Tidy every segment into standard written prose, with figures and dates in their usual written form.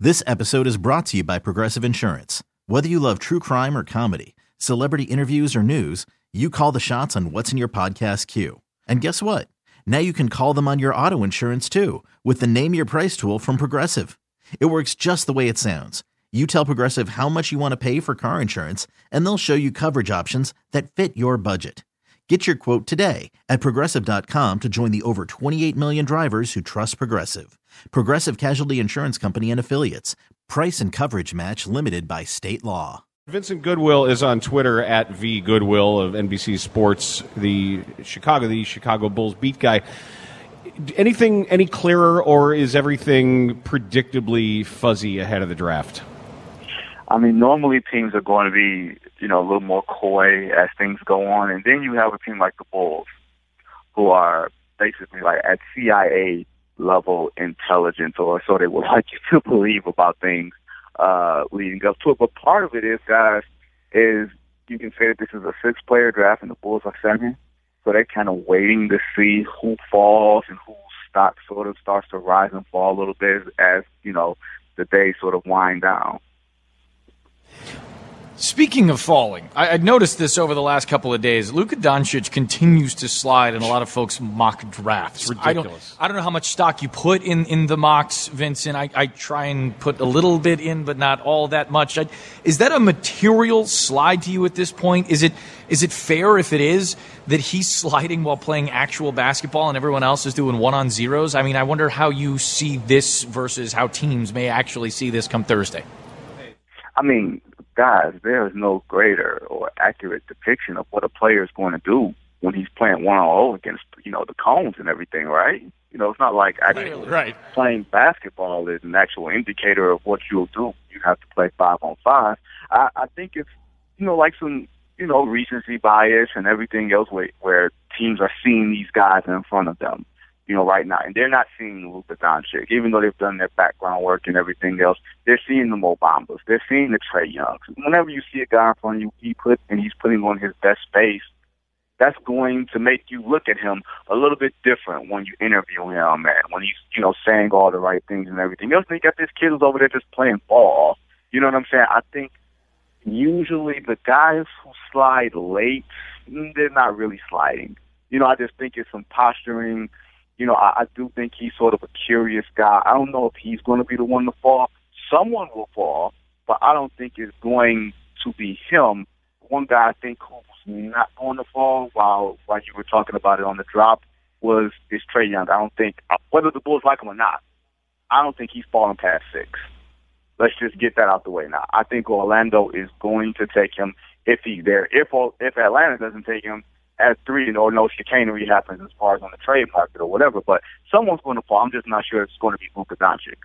This episode is brought to you by Progressive Insurance. Whether you love true crime or comedy, celebrity interviews or news, you call the shots on what's in your podcast queue. And guess what? Now you can call them on your auto insurance too with the Name Your Price tool from Progressive. It works just the way it sounds. You tell Progressive how much you want to pay for car insurance, and they'll show you coverage options that fit your budget. Get your quote today at Progressive.com to join the over 28 million drivers who trust Progressive. Progressive Casualty Insurance Company and Affiliates. Price and coverage match limited by state law. Vincent Goodwill is on Twitter at @VGoodwill of NBC Sports, the Chicago Bulls beat guy. Anything any clearer, or is everything predictably fuzzy ahead of the draft? I mean, normally teams are going to be, a little more coy as things go on. And then you have a team like the Bulls who are basically like at CIA level intelligence, or so they would like you to believe about things leading up to it. But part of it is, guys, is you can say that this is a 6-player draft and the Bulls are 7. So they're kind of waiting to see who falls and whose stock sort of starts to rise and fall a little bit as the days sort of wind down. Speaking of falling, I'd noticed this over the last couple of days. Luka Doncic continues to slide in a lot of folks' mock drafts. Ridiculous. I don't know how much stock you put in the mocks, Vincent. I try and put a little bit in, but not all that much. Is that a material slide to you at this point? Is it fair, if it is, that he's sliding while playing actual basketball and everyone else is doing one-on-zeros? I mean, I wonder how you see this versus how teams may actually see this come Thursday. I mean, guys, there is no greater or accurate depiction of what a player is going to do when he's playing one-on-one against, the cones and everything, right? It's not like actually playing basketball is an actual indicator of what you'll do. You have to play 5-on-5. I think it's, like some, recency bias and everything else where teams are seeing these guys in front of them, right now. And they're not seeing Luka Doncic, even though they've done their background work and everything else. They're seeing the Mo Bambas. They're seeing the Trae Youngs. Whenever you see a guy in front of you, he's putting on his best face, that's going to make you look at him a little bit different when you interview him and when he's, saying all the right things and everything else. And you got this kid who's over there just playing ball. You know what I'm saying? I think usually the guys who slide late, they're not really sliding. I just think it's some posturing. I do think he's sort of a curious guy. I don't know if he's going to be the one to fall. Someone will fall, but I don't think it's going to be him. One guy I think who's not going to fall, while you were talking about it on the drop, is Trae Young. I don't think, whether the Bulls like him or not, I don't think he's falling past 6. Let's just get that out the way now. I think Orlando is going to take him if he's there. If Atlanta doesn't take him at 3, no chicanery happens as far as on the trade market or whatever, but someone's going to fall. I'm just not sure it's going to be Luka Doncic.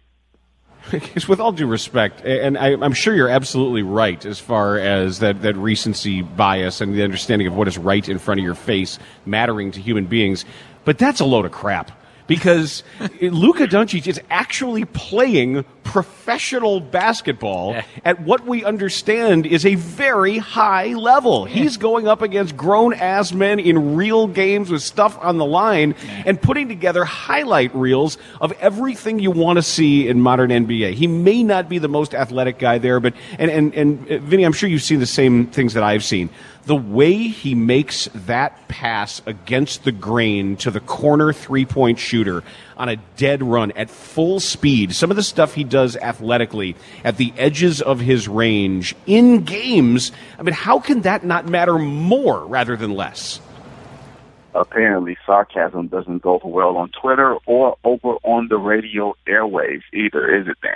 With all due respect, and I'm sure you're absolutely right as far as that recency bias and the understanding of what is right in front of your face mattering to human beings, but that's a load of crap. Because Luka Doncic is actually playing professional basketball at what we understand is a very high level. He's going up against grown-ass men in real games with stuff on the line and putting together highlight reels of everything you want to see in modern NBA. He may not be the most athletic guy there, but and Vinny, I'm sure you've seen the same things that I've seen. The way he makes that pass against the grain to the corner three-point shooter on a dead run at full speed, some of the stuff he does athletically at the edges of his range in games, I mean, how can that not matter more rather than less? Apparently, sarcasm doesn't go well on Twitter or over on the radio airwaves either, is it,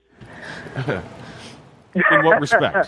Dan? In what respect?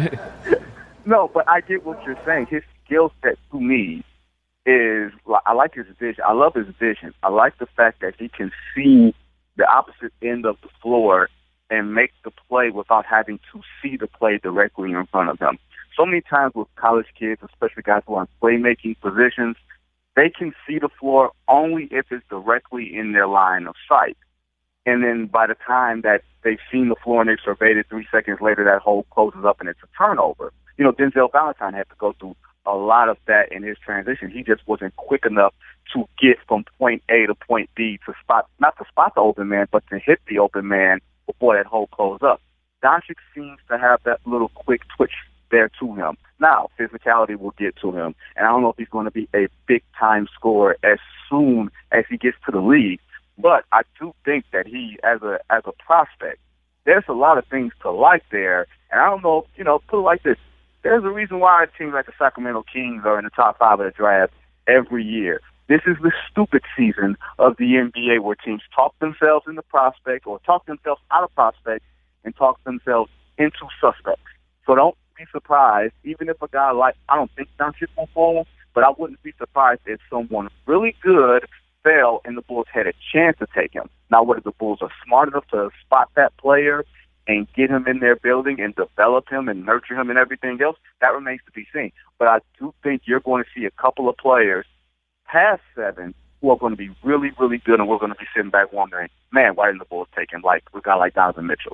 No, but I get what you're saying. His skill set to me is, I like his vision. I love his vision. I like the fact that he can see the opposite end of the floor and make the play without having to see the play directly in front of him. So many times with college kids, especially guys who are in playmaking positions, they can see the floor only if it's directly in their line of sight. And then by the time that they've seen the floor and they've surveyed it 3 seconds later, that hole closes up and it's a turnover. Denzel Valentine had to go through a lot of that in his transition. He just wasn't quick enough to get from point A to point B to not to spot the open man, but to hit the open man before that hole closed up. Doncic seems to have that little quick twitch there to him. Now, physicality will get to him, and I don't know if he's going to be a big-time scorer as soon as he gets to the league, but I do think that he, as a prospect, there's a lot of things to like there, and I don't know, put it like this. There's a reason why teams like the Sacramento Kings are in the top 5 of the draft every year. This is the stupid season of the NBA where teams talk themselves into prospect or talk themselves out of prospect and talk themselves into suspects. So don't be surprised, even if a guy like, I don't think Doncic will fall, but I wouldn't be surprised if someone really good fell and the Bulls had a chance to take him. Now, whether the Bulls are smart enough to spot that player and get him in their building and develop him and nurture him and everything else, that remains to be seen. But I do think you're going to see a couple of players past 7 who are going to be really, really good, and we're going to be sitting back wondering, man, why didn't the Bulls take him, like a guy like Donovan Mitchell?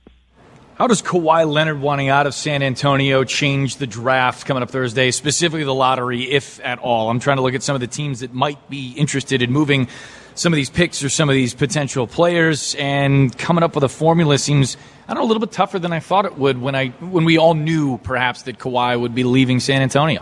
How does Kawhi Leonard wanting out of San Antonio change the draft coming up Thursday, specifically the lottery, if at all? I'm trying to look at some of the teams that might be interested in moving some of these picks or some of these potential players, and coming up with a formula seems, I don't know, a little bit tougher than I thought it would when we all knew perhaps that Kawhi would be leaving San Antonio.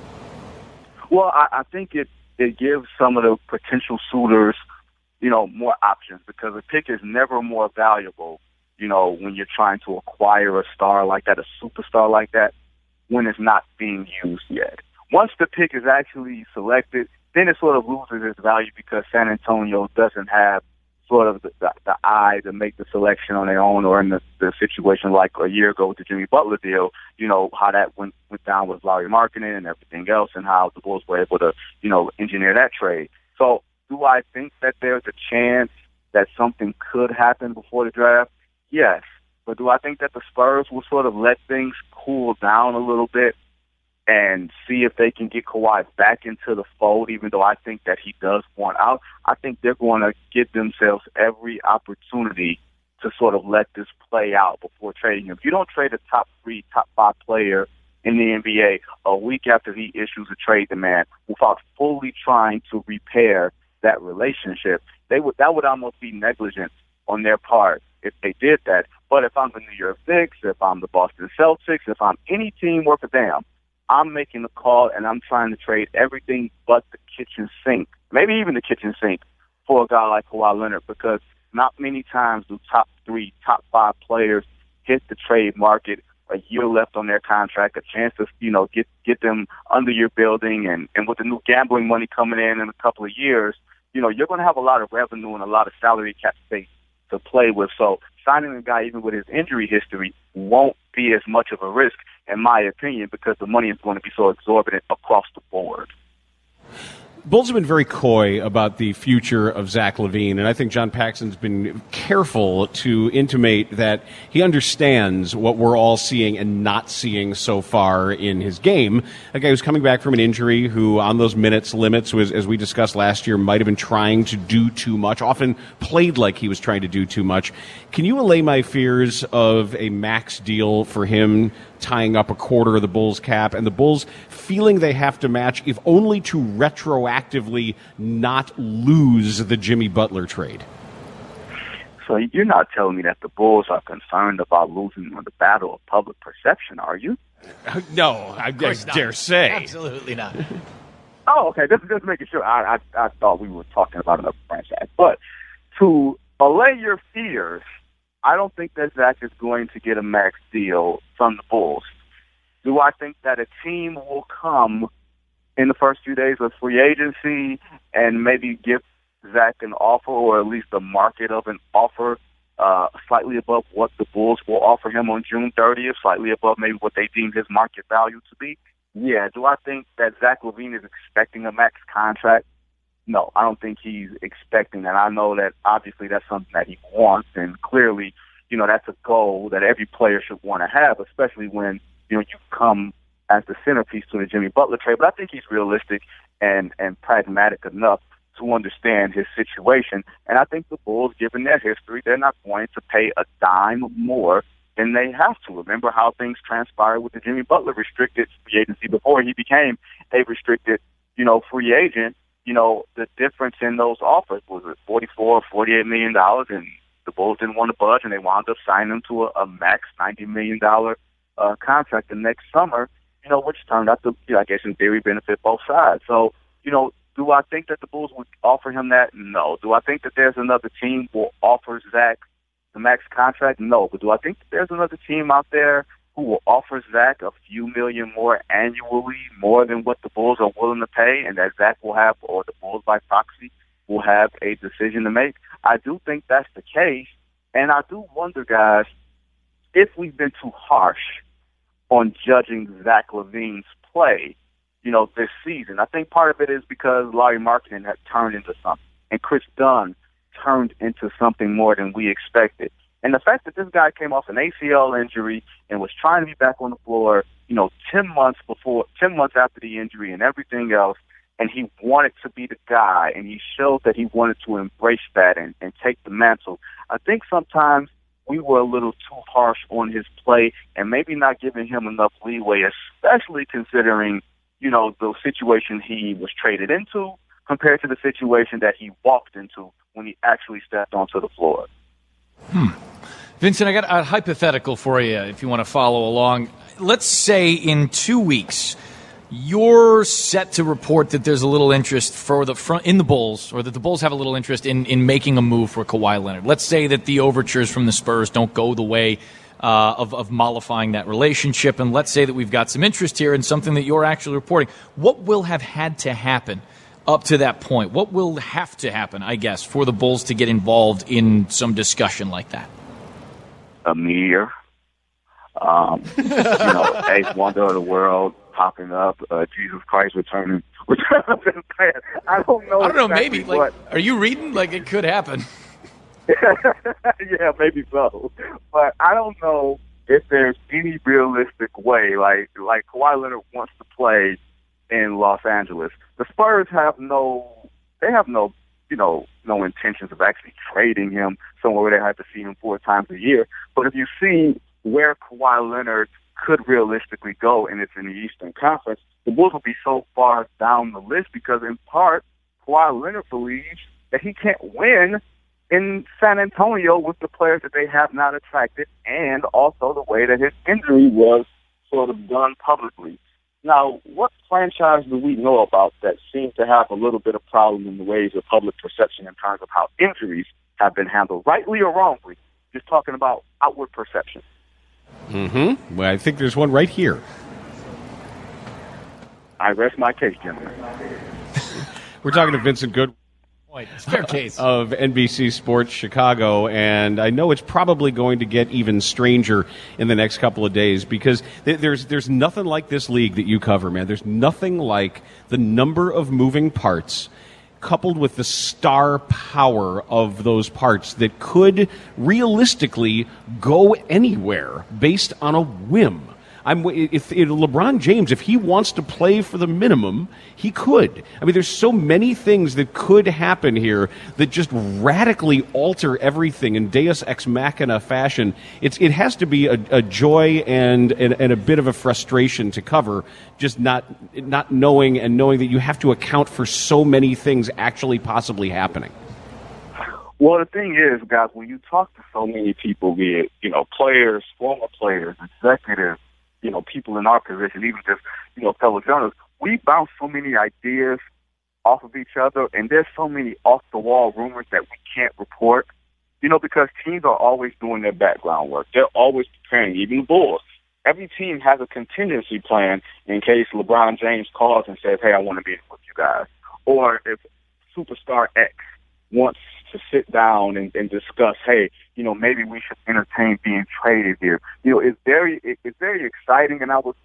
Well, I think it gives some of the potential suitors, more options, because a pick is never more valuable, when you're trying to acquire a star like that, a superstar like that, when it's not being used yet. Once the pick is actually selected, then it sort of loses its value because San Antonio doesn't have sort of the eye to make the selection on their own, or in the situation like a year ago with the Jimmy Butler deal, how that went down with Larry Markkinen and everything else, and how the Bulls were able to, engineer that trade. So do I think that there's a chance that something could happen before the draft? Yes. But do I think that the Spurs will sort of let things cool down a little bit and see if they can get Kawhi back into the fold, even though I think that he does want out? I think they're going to give themselves every opportunity to sort of let this play out before trading him. If you don't trade a top 3, top 5 player in the NBA a week after he issues a trade demand without fully trying to repair that relationship, that would almost be negligent on their part if they did that. But if I'm the New York Knicks, if I'm the Boston Celtics, if I'm any team worth a damn, I'm making a call and I'm trying to trade everything but the kitchen sink, maybe even the kitchen sink, for a guy like Kawhi Leonard, because not many times do top 3, top 5 players hit the trade market a year left on their contract, a chance to, get them under your building, and with the new gambling money coming in a couple of years, you're going to have a lot of revenue and a lot of salary cap space to play with. So signing a guy even with his injury history won't be as much of a risk, in my opinion, because the money is going to be so exorbitant across the board. Bulls have been very coy about the future of Zach LaVine, and I think John Paxson's been careful to intimate that he understands what we're all seeing and not seeing so far in his game. A guy who's coming back from an injury who, on those minutes limits, was, as we discussed last year, might have been trying to do too much, often played like he was trying to do too much. Can you allay my fears of a max deal for him tying up a quarter of the Bulls' cap, and the Bulls feeling they have to match, if only to retroactively not lose the Jimmy Butler trade? So you're not telling me that the Bulls are concerned about losing the battle of public perception, are you? No, I dare say. Absolutely not. Oh, okay. Just making sure. I thought we were talking about another franchise. But to allay your fears, I don't think that Zach is going to get a max deal from the Bulls. Do I think that a team will come in the first few days of free agency and maybe give Zach an offer, or at least the market of an offer, slightly above what the Bulls will offer him on June 30th, slightly above maybe what they deem his market value to be? Yeah. Do I think that Zach LaVine is expecting a max contract? No, I don't think he's expecting that. I know that obviously that's something that he wants, and clearly, that's a goal that every player should want to have, especially when, you come as the centerpiece to the Jimmy Butler trade. But I think he's realistic and pragmatic enough to understand his situation. And I think the Bulls, given their history, they're not going to pay a dime more than they have to. Remember how things transpired with the Jimmy Butler restricted free agency before he became a restricted, free agent. The difference in those offers was $44, $48 million, and the Bulls didn't want to budge, and they wound up signing him to a max $90 million contract the next summer, which turned out to, I guess in theory, benefit both sides. So, do I think that the Bulls would offer him that? No. Do I think that there's another team who will offer Zach the max contract? No. But do I think that there's another team out there who will offer Zach a few million more annually, more than what the Bulls are willing to pay, and that Zach will have, or the Bulls by proxy, will have a decision to make? I do think that's the case, and I do wonder, guys, if we've been too harsh on judging Zach LaVine's play, this season. I think part of it is because Larry Markkinen had turned into something, and Chris Dunn turned into something more than we expected. And the fact that this guy came off an ACL injury and was trying to be back on the floor, 10 months after the injury and everything else, and he wanted to be the guy, and he showed that he wanted to embrace that and take the mantle. I think sometimes we were a little too harsh on his play and maybe not giving him enough leeway, especially considering, the situation he was traded into compared to the situation that he walked into when he actually stepped onto the floor. Vincent, I got a hypothetical for you if you want to follow along. Let's say in 2 weeks, you're set to report that there's a little interest for the front in the Bulls, or that the Bulls have a little interest in making a move for Kawhi Leonard. Let's say that the overtures from the Spurs don't go the way of mollifying that relationship, and let's say that we've got some interest here in something that you're actually reporting. What will have had to happen up to that point? What will have to happen, I guess, for the Bulls to get involved in some discussion like that? A meteor. Eighth wonder of the world popping up, Jesus Christ returning. I don't know. Exactly, maybe. Are you reading? It could happen. Yeah, maybe so. But I don't know if there's any realistic way. Like Kawhi Leonard wants to play in Los Angeles. The Spurs have no intentions of actually trading him somewhere where they have to see him 4 times a year. But if you see where Kawhi Leonard could realistically go, and it's in the Eastern Conference, the Bulls will be so far down the list because, in part, Kawhi Leonard believes that he can't win in San Antonio with the players that they have not attracted, and also the way that his injury was sort of done publicly. Now, what franchise do we know about that seems to have a little bit of problem in the ways of public perception in terms of how injuries have been handled, rightly or wrongly? Just talking about outward perception. Mm-hmm. Well, I think there's one right here. I rest my case, gentlemen. We're talking to Vincent Good. It's fair case. Of NBC Sports Chicago, and I know it's probably going to get even stranger in the next couple of days because there's nothing like this league that you cover, man. There's nothing like the number of moving parts coupled with the star power of those parts that could realistically go anywhere based on a whim. If LeBron James, if he wants to play for the minimum, he could. I mean, there's so many things that could happen here that just radically alter everything in Deus Ex Machina fashion. It has to be a joy and a bit of a frustration to cover, just not knowing that you have to account for so many things actually possibly happening. Well, the thing is, guys, when you talk to so many people, be it, players, former players, executives, people in our position, even just, fellow journalists, we bounce so many ideas off of each other, and there's so many off-the-wall rumors that we can't report, because teams are always doing their background work. They're always preparing, even the Bulls. Every team has a contingency plan in case LeBron James calls and says, hey, I want to be with you guys. Or if superstar X wants to sit down and discuss, hey, maybe we should entertain being traded here. It's very exciting, and I would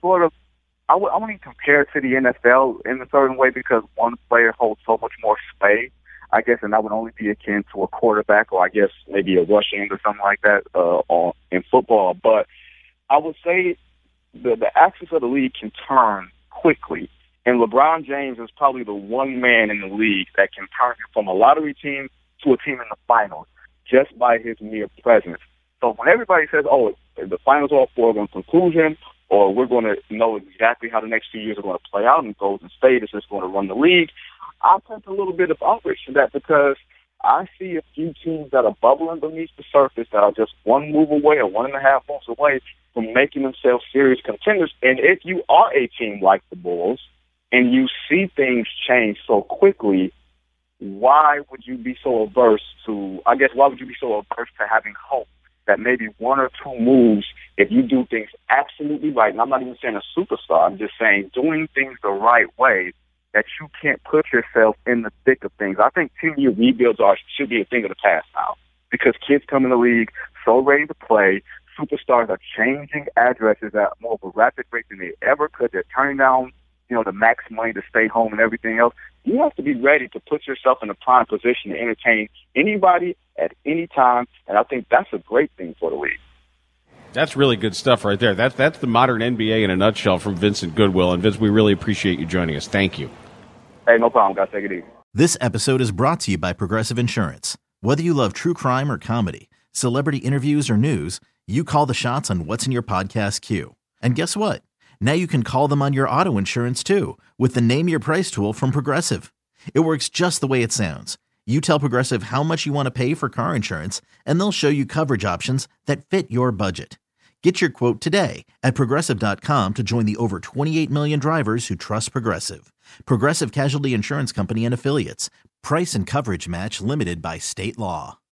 only compare it to the NFL in a certain way because one player holds so much more sway, I guess, and that would only be akin to a quarterback or I guess maybe a rush end or something like that in football. But I would say the axis of the league can turn quickly, and LeBron James is probably the one man in the league that can turn you from a lottery team to a team in the finals just by his mere presence. So when everybody says, oh, the finals are a foregone conclusion, or we're going to know exactly how the next 2 years are going to play out and Golden State is just going to run the league, I take a little bit of outrage to that because I see a few teams that are bubbling beneath the surface that are just one move away or 1.5 moves away from making themselves serious contenders. And if you are a team like the Bulls and you see things change so quickly, why would you be so averse to having hope that maybe one or two moves, if you do things absolutely right, and I'm not even saying a superstar, I'm just saying doing things the right way, that you can't put yourself in the thick of things. I think 10-year rebuilds should be a thing of the past now, because kids come in the league so ready to play. Superstars are changing addresses at more of a rapid rate than they ever could. They're turning down, the max money to stay home and everything else. You have to be ready to put yourself in a prime position to entertain anybody at any time, and I think that's a great thing for the league. That's really good stuff right there. That's the modern NBA in a nutshell from Vincent Goodwill. And Vince, we really appreciate you joining us. Thank you. Hey, no problem, guys. Take it easy. This episode is brought to you by Progressive Insurance. Whether you love true crime or comedy, celebrity interviews or news, you call the shots on what's in your podcast queue. And guess what? Now you can call them on your auto insurance too with the Name Your Price tool from Progressive. It works just the way it sounds. You tell Progressive how much you want to pay for car insurance, and they'll show you coverage options that fit your budget. Get your quote today at Progressive.com to join the over 28 million drivers who trust Progressive. Progressive Casualty Insurance Company and Affiliates. Price and coverage match limited by state law.